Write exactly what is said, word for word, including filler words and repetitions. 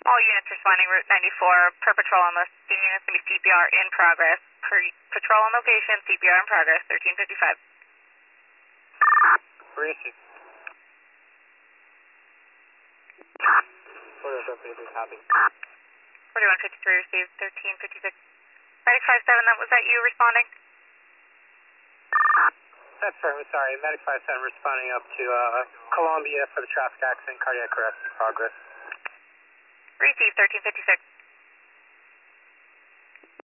All units responding Route ninety-four per patrol on the units going to be C P R in progress. Per patrol on location, C P R in progress, thirteen fifty-five. Receive. forty-one fifty-three, copy. forty-one fifty-three received, thirteen fifty-six. Medic five seven, that was that you responding? That's firm, sorry. Medic five seven responding up to uh, Columbia for the traffic accident, cardiac arrest in progress. Received, thirteen fifty-six.